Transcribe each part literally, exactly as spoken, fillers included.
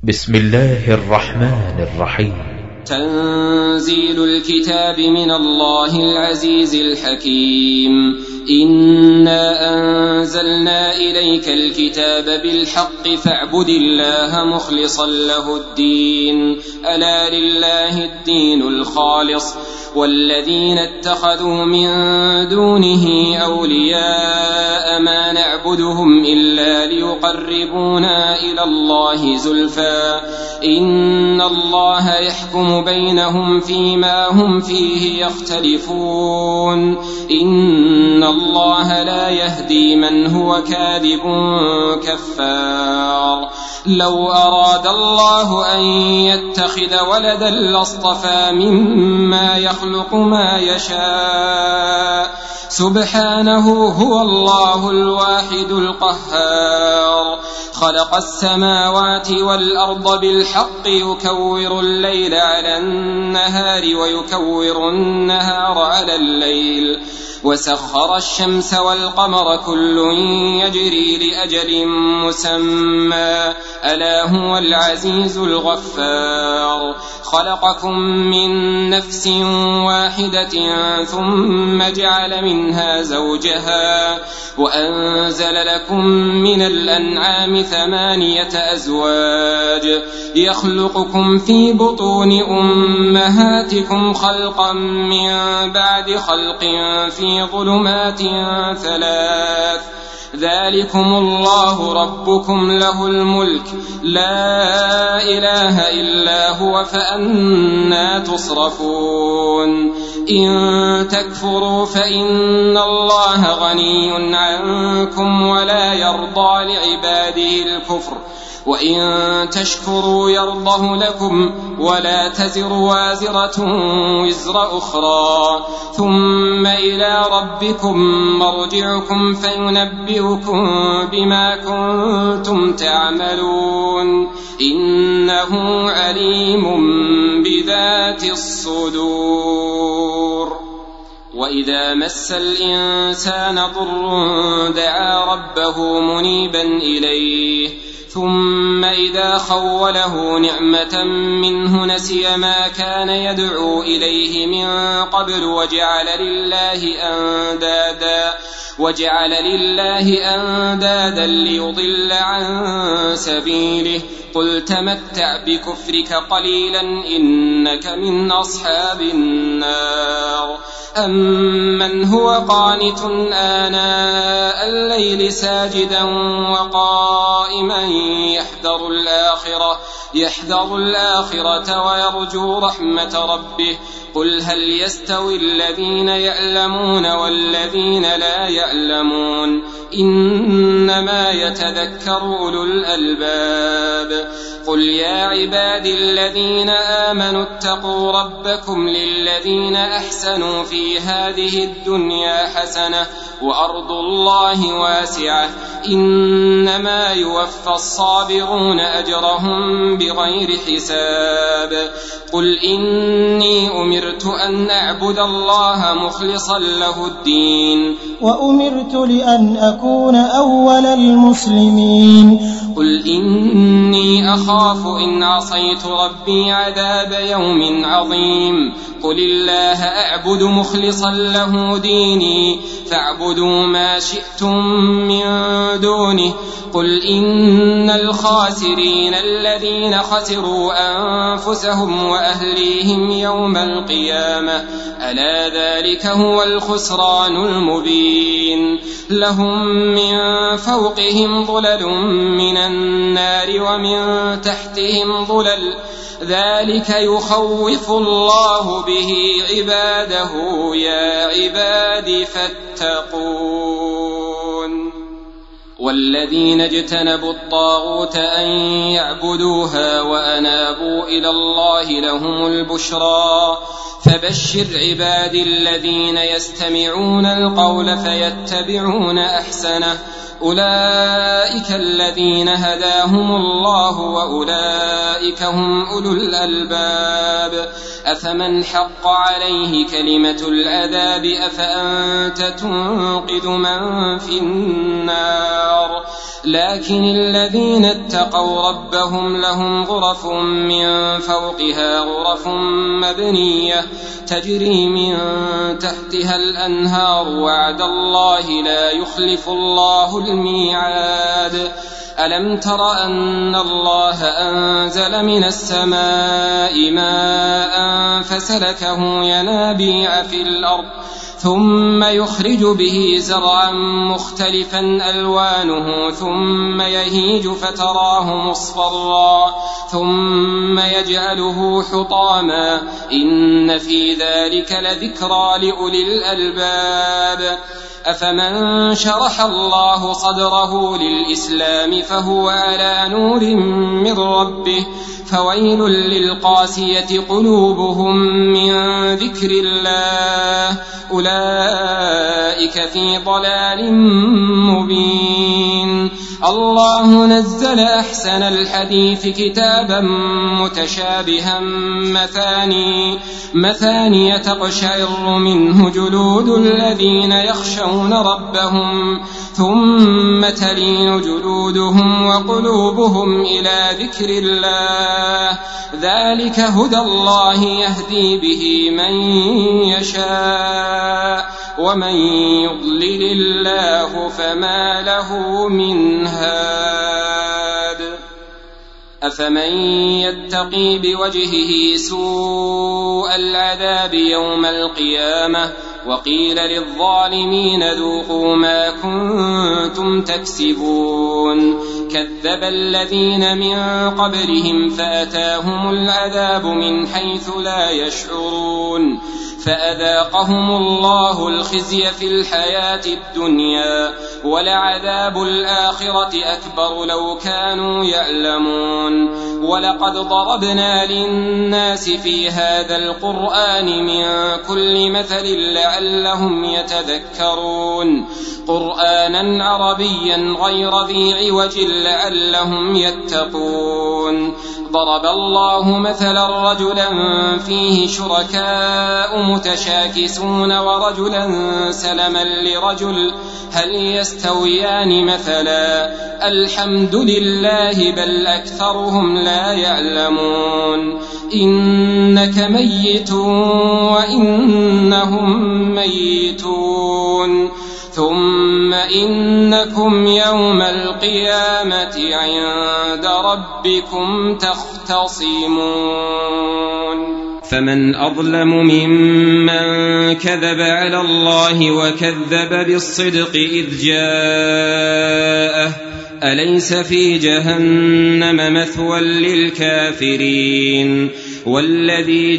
بسم الله الرحمن الرحيم. تنزيل الكتاب من الله العزيز الحكيم. إنا أنزلنا إليك الكتاب بالحق فاعبد الله مخلصا له الدين ألا لله الدين الخالص والذين اتخذوا من دونه أولياء ما نعبدهم إلا ليقربونا إلى الله زلفى إن الله يحكم بينهم فيما هم فيه يختلفون إن الله لا يهدي من هو كاذب كفار. لو أراد الله أن يتخذ ولدا لاصطفى مما يخلق ما يشاء سبحانه هو الله الواحد القهار. خلق السماوات والأرض بالحق يكور الليل على النهار ويكور النهار على الليل وسخر الشمس والقمر كل يجري لأجل مسمى ألا هو العزيز الغفار. خلقكم من نفس واحدة ثم جعل منها زوجها وأنزل لكم من الأنعام ثمانية أزواج يخلقكم في بطون أمهاتكم خلقا من بعد خلق في ظلمات ثلاث ذلكم الله ربكم له الملك لا إله إلا هو فأنى تصرفون. إن تكفروا فإن الله غني عنكم ولا يرضى لعباده الكفر وإن تشكروا يرضه لكم ولا تزر وازرة وزر أخرى ثم إلى ربكم مرجعكم فينبئكم بما كنتم تعملون إنه عليم بذات الصدور. وإذا مس الإنسان ضر دعا ربه منيبا إليه ثم إذا خوله نعمة منه نسي ما كان يدعو إليه من قبل وجعل لله أندادا وجعل لله أندادا ليضل عن سبيله قل تمتع بكفرك قليلا إنك من أصحاب النار. أمن هو قانت آناء الليل ساجدا وقائما يحذر الآخرة يحذر الآخرة ويرجو رحمة ربه قل هل يستوي الذين يعلمون والذين لا يعلمون إنما يتذكر أولو الألباب. قل يا عبادي الذين آمنوا اتقوا ربكم للذين أحسنوا في هذه الدنيا حسنة وأرض الله واسعة إنما يوفى الصابرون أجرهم بغير حساب. قل إني أمرت أن أعبد الله مخلصا له الدين وأمرت لأن أكون أول المسلمين. قل إني أخاف إن عصيت ربي عذاب يوم عظيم. قل الله أعبد مخلصا له ديني فاعبدوا ما شئتم من دونه. قل إن الخاسرين الذين خسروا أنفسهم وأهليهم يوم القيامة ألا ذلك هو الخسران المبين. لهم من فوقهم ظلل من النار ومن تحتهم ظلل ذلك يخوف الله به عباده يا عباد فاتقون. والذين اجتنبوا الطاغوت أن يعبدوها وأنابوا إلى الله لهم البشرى فبشر عبادي الذين يستمعون القول فيتبعون أحسنه أولئك الذين هداهم الله وأولئك أولئك هم أولو الألباب أفمن حق عليه كلمة العذاب أفأنت تنقذ من في النار لكن الذين اتقوا ربهم لهم غرف من فوقها غرف مبنية تجري من تحتها الأنهار وعد الله لا يخلف الله الميعاد ألم تر أن الله أنزل من السماء ماء فسلكه ينابيع في الأرض ثم يخرج به زرعا مختلفا ألوانه ثم يهيج فتراه مصفرا ثم يجعله حطاما إن في ذلك لذكرى لأولي الألباب أفمن شرح الله صدره للإسلام فهو على نور من ربه فويل للقاسية قلوبهم من ذكر الله أولئك في ضلال مبين الله نزل أحسن الحديث كتابا متشابها مثاني مثاني تقشعر منه جلود الذين يخشون ربهم ثم تلين جلودهم وقلوبهم إلى ذكر الله ذلك هدى الله يهدي به من يشاء ومن يضلل الله فما له من هاد أفمن يتقي بوجهه سوء العذاب يوم القيامة وقيل للظالمين ذوقوا ما كنتم تكسبون كذب الذين من قبلهم فأتاهم العذاب من حيث لا يشعرون فأذاقهم الله الخزي في الحياة الدنيا ولعذاب الآخرة أكبر لو كانوا يعلمون ولقد ضربنا للناس في هذا القرآن من كل مثل لعلهم يتذكرون قرآنا عربيا غير ذي عوج لعلهم يتقون ضرب الله مثلا رجلا فيه شركاء متشاكسون ورجلا سلما لرجل هل يستويان مثلا الحمد لله بل أكثرهم لا يعلمون إنك ميت وإنهم ميتون ثم إنكم يوم القيامة عند ربكم تختصمون فمن أظلم ممن كذب على الله وكذب بالصدق إذ جاءه أليس في جهنم مثوى للكافرين والذي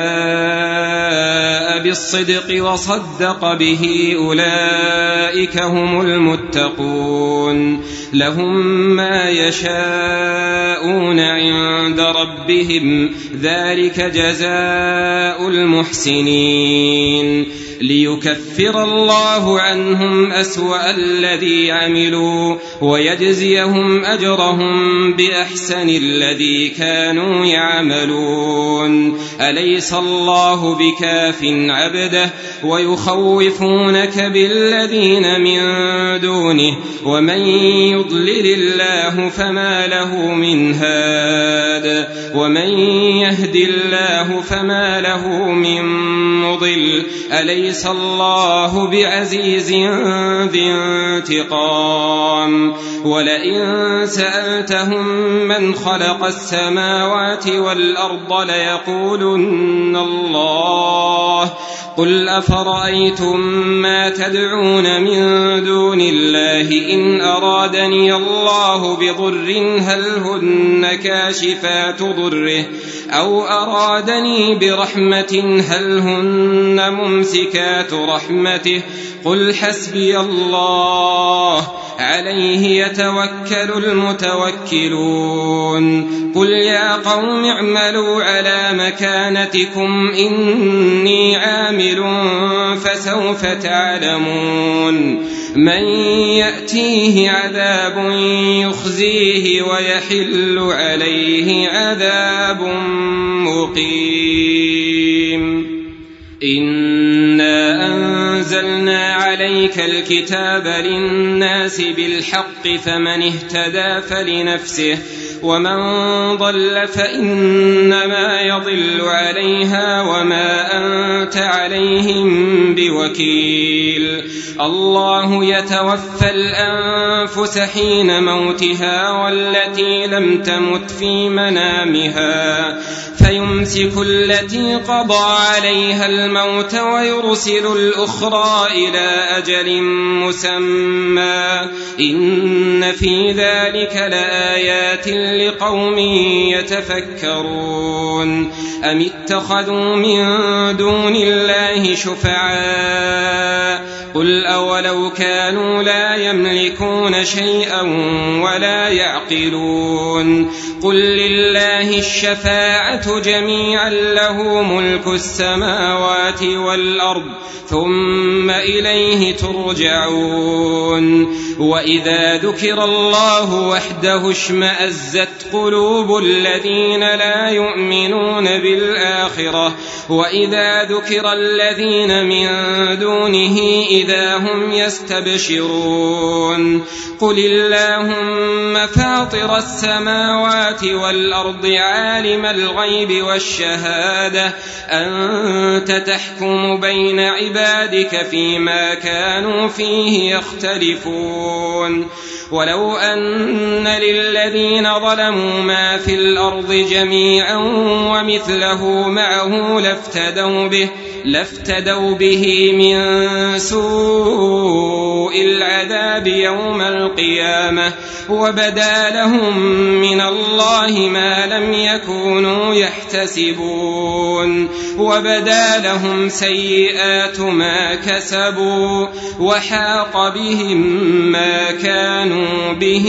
جاء بالصدق وصدق به أولئك هم المتقون لهم ما يشاءون عند ربهم ذلك جزاء المحسنين ليكفر الله عنهم أسوأ الذي عملوا ويجزيهم أجرهم بأحسن الذي كانوا يعملون أليس الله بكاف عبده ويخوفونك بالذين من دونه ومن يضلل الله فما له من هاد ومن يهد الله فما له من مضل أليس الله بعزيز ذي انتقام ولئن سألتهم من خلق السماوات والأرض ليقولن الله قل أفرأيتم ما تدعون من دون الله إن أرادني الله بضر هل هن كاشفات ضره أو أرادني برحمة هل هن ممسكات رحمته قل حسبي الله عليه يتوكل المتوكلون قل يا قوم اعملوا على مكانتكم إني عامل فسوف تعلمون من يأتيه عذاب يخزيه ويحل عليه عذاب مقيم إنا أنزلنا عليك الكتاب للناس بالحق فمن اهتدى فلنفسه ومن ضل فإنما يضل عليها وما أنت عليهم بوكيل الله يتوفى الأنفس حين موتها والتي لم تمت في منامها فيمسك التي قضى عليها الموت ويرسل الأخرى إلى أجل مسمى إن في ذلك لآيات لقوم يتفكرون أم اتخذوا من دون الله شفعاء قل أولو كانوا لا يملكون شيئا ولا يعقلون قل لله الشفاعة جميعا له ملك السماوات والأرض ثم إليه ترجعون وإذا ذكر الله وحده اشمأزت قلوب الذين لا يؤمنون بالآخرة وإذا ذكر الذين من دونه إذا هم يستبشرون قل اللهم فاطر السماوات والأرض عالم الغيب والشهادة أنت تحكم بين عبادك فيما كانوا فيه يختلفون ولو أن للذين ظلموا ما في الأرض جميعا ومثله معه لافتدوا به لافتدوا به من سوء العذاب يوم القيامة وبدا لهم من الله ما لم يكونوا يحتسبون وبدا لهم سيئات ما كسبوا وحاق بهم ما كانوا به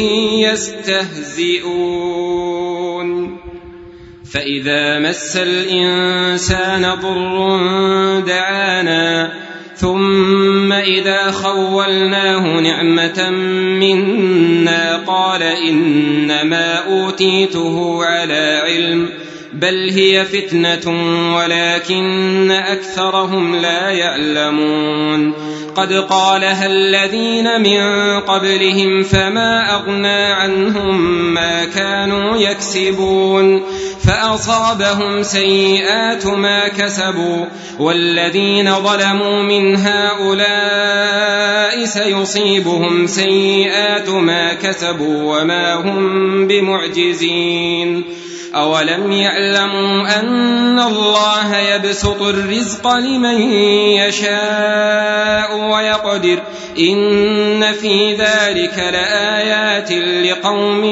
يستهزئون فإذا مس الإنسان ضر دعانا ثم إذا خولناه نعمة منا قال إنما أوتيته على علم بل هي فتنة ولكن أكثرهم لا يعلمون قد قالها الذين من قبلهم فما أغنى عنهم ما كانوا يكسبون فأصابهم سيئات ما كسبوا والذين ظلموا من هؤلاء سيصيبهم سيئات ما كسبوا وما هم بمعجزين أولم يعلموا أن الله يبسط الرزق لمن يشاء ويقدر إن في ذلك لآيات لقوم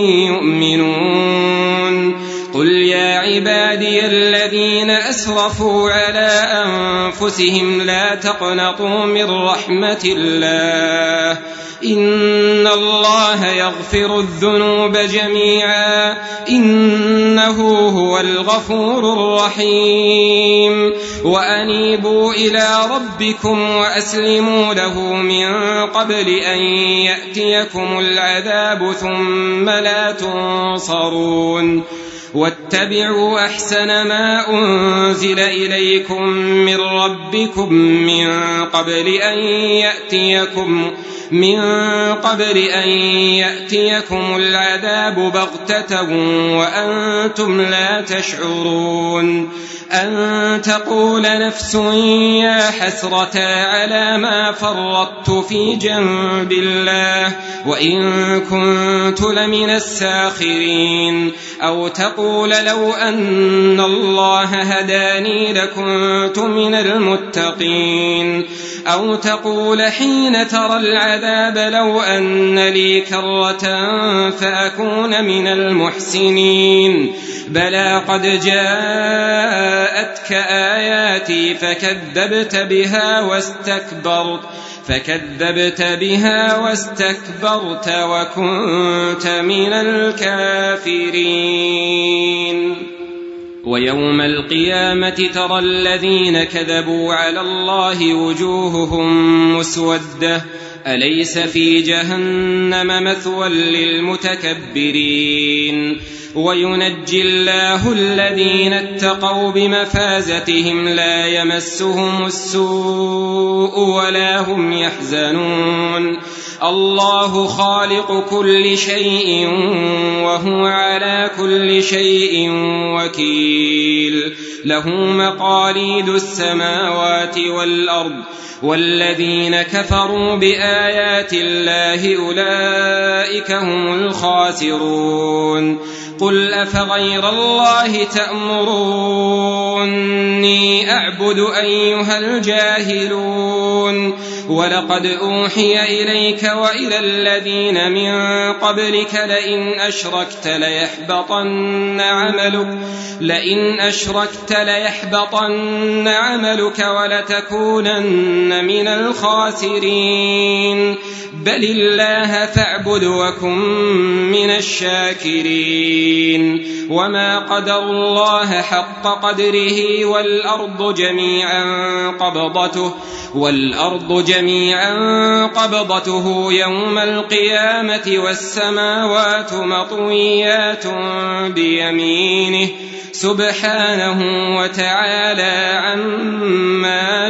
يؤمنون قل يا عبادي الذين أسرفوا على أنفسهم لا تقنطوا من رحمة الله إن الله يغفر الذنوب جميعا إنه هو الغفور الرحيم وأنيبوا إلى ربكم وأسلموا له من قبل أن يأتيكم العذاب ثم لا تنصرون واتبعوا أحسن ما أنزل إليكم من ربكم من قبل أن يأتيكم من قبل أن يأتيكم العذاب بغتة وأنتم لا تشعرون أن تقول نفس يا حسرة على ما فرطت في جنب الله وإن كنت لمن الساخرين أو تقول لو أن الله هداني لكنت من المتقين أو تقول حين ترى العذاب لو أن لي كرة فأكون من المحسنين بلى قد جاءتك آياتي فكذبت بها واستكبرت فكذبت بها واستكبرت وكنت من الكافرين ويوم القيامة ترى الذين كذبوا على الله وجوههم مسودة أليس في جهنم مثوى للمتكبرين وينجي الله الذين اتقوا بمفازتهم لا يمسهم السوء ولا هم يحزنون الله خالق كل شيء وهو على كل شيء وكيل له مقاليد السماوات والأرض والذين كفروا بآيات الله أولئك هم الخاسرون قل أفغير الله تأمروني أعبد أيها الجاهلون ولقد أوحي إليك وإلى الذين من قبلك لئن أشركت ليحبطن عملك لئن أشركت ليحبطن عملك ولتكونن من الخاسرين بل الله فاعبد وكن من الشاكرين وما قدر الله حق قدره والأرض جميعا قبضته والأرض جميعا قبضته يوم القيامة والسماوات مطويات بيمينه سبحانه وتعالى عما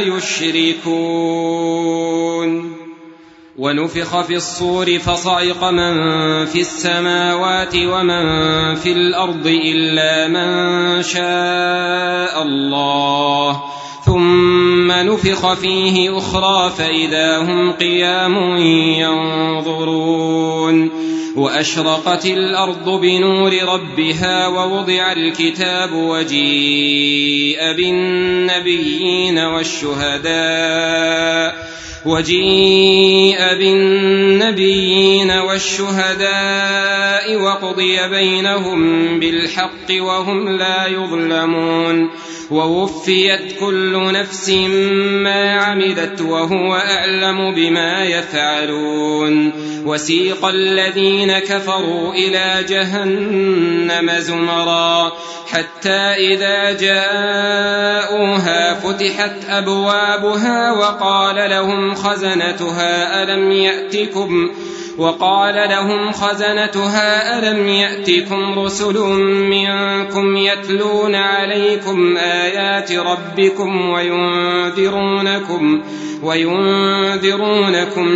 يشركون ونفخ في الصور فصعق من في السماوات ومن في الأرض إلا من شاء الله ثم نفخ فيه أخرى فإذا هم قيام ينظرون وأشرقت الأرض بنور ربها ووضع الكتاب وجيء بالنبيين والشهداء وجيء بالنبيين والشهداء وقضي بينهم بالحق وهم لا يظلمون ووفيت كل نفس ما عملت وهو أعلم بما يفعلون وسيق الذين كفروا إلى جهنم زمرا حتى إذا جاءوها فتحت أبوابها وقال لهم خزنتها ألم يأتكم وقال لهم خزنتها ألم يأتكم رسل منكم يتلون عليكم آيات ربكم وينذرونكم وينذرونكم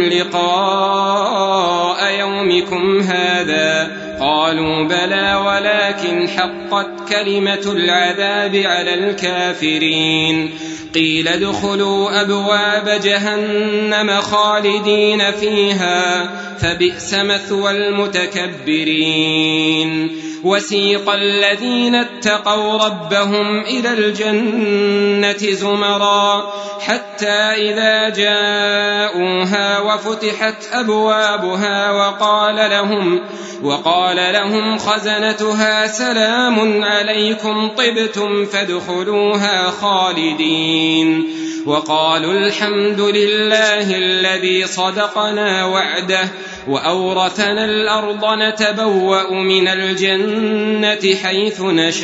لقاء يومكم هذا قالوا بلى ولكن حقت كلمة العذاب على الكافرين قيل ادخلوا أبواب جهنم خالدين فيها فبئس مثوى المتكبرين وسيق الذين اتقوا ربهم إلى الجنة زمرا حتى إذا جاءوها وفتحت أبوابها وقال لهم وقال لهم خزنتها سلام عليكم طبتم فادخلوها خالدين وقالوا الحمد لله الذي صدقنا وعده وأورثنا الأرض نتبوأ من الجنة حيث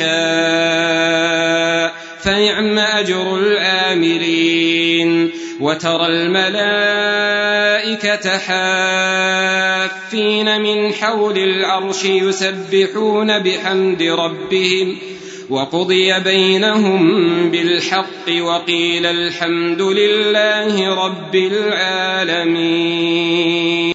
نشاء فنعم أجر العاملين وترى الملائكة حافين من حول العرش يسبحون بحمد ربهم وقضي بينهم بالحق وقيل الحمد لله رب العالمين.